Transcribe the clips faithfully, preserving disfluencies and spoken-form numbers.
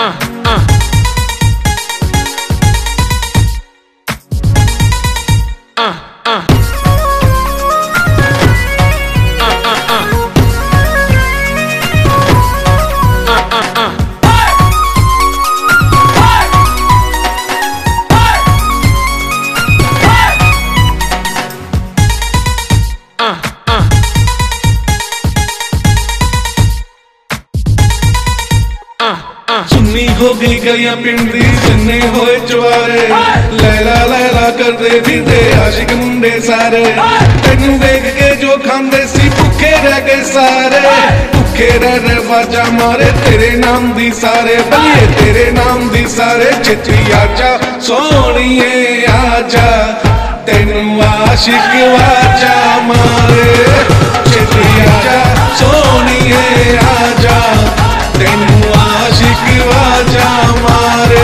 सुन्नी हो गई गलियां पिंडी जिन्ने होए चवारे लैला लैला करदे फिरदे आशिक मुंडे सारे तेनू देख के जो खांदे सी भुखे रह गए सारे भुखे रह रह वाजा मारे तेरे नाम दी सारे बलिए तेरे नाम दी सारे छेती आजा सोहणीए आजा तेनू आशिक वाजा मारे छेती आजा सोहणीए आजा तेनू आशिक वाजा मारे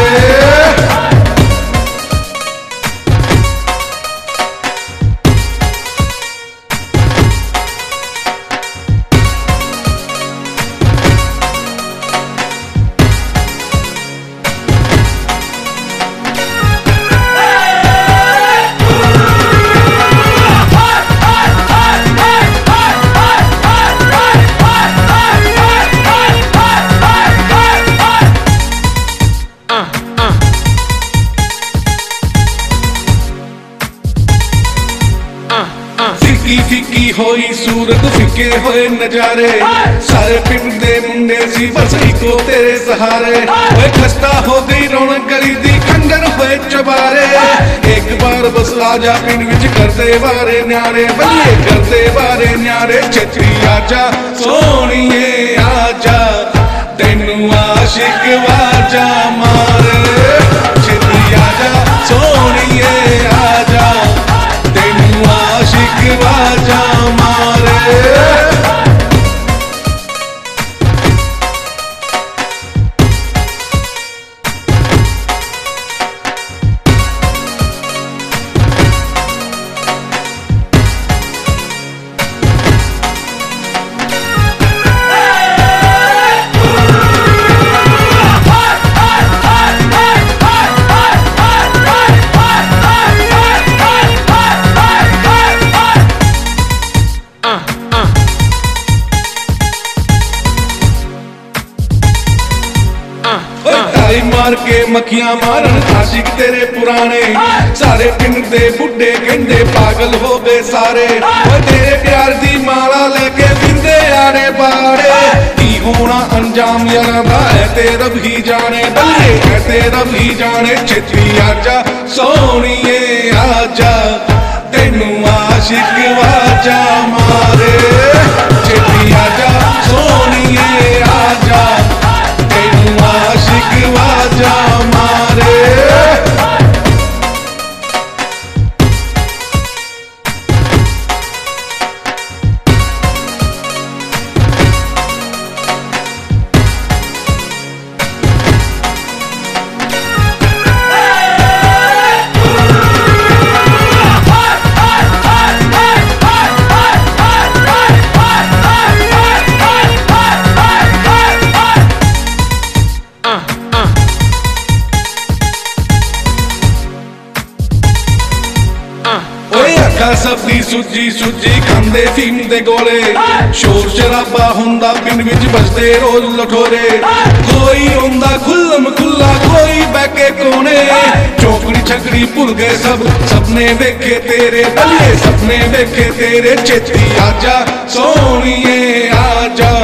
फिक्की फिक्की होई सूरत फिक्के होए नजारे सारे पिंड दे मुंडे सी बस इको तेरे सहारे ओए खस्ता हो गई रौनक गली दी खंडर होए चबारे एक बार बस आजा पिंड विच करदे बारे न्यारे बलिए करदे बारे न्यारे छेती आजा सोहणीए आजा तेनू आशिक वाजा मारे छेती आजा सोहणीए आजा तेनू आशिक वाजा मारे मार के मक्खियां मारन आशिक तेरे पुराने सारे पिंड दे बुड्ढे कहंदे पागल हो गए सारे ओए तेरे प्यार दी माला लेके फिरदे आड़े बाड़े की होना अंजाम यारा दा है ते रब ही जाने बल्ले है ते रब ही जाने छेती आजा सोहणीए आजा तेनू आशिक वाजा मारे छेती आजा सोहणीए आजा तेनू आशिक वाजा मारे सब दी सुजी सुजी खांदे फीम दे गोले शोर शराबा हुंदा पिंड विच बजदे रोज लठोरे कोई रोंदा खुल्लम खुल्ला कोई बैके कोने चौकड़ी छकड़ी भुल गए सब सपने वेखे तेरे बलिए सपने वेखे तेरे छेती आजा सोहणीए आजा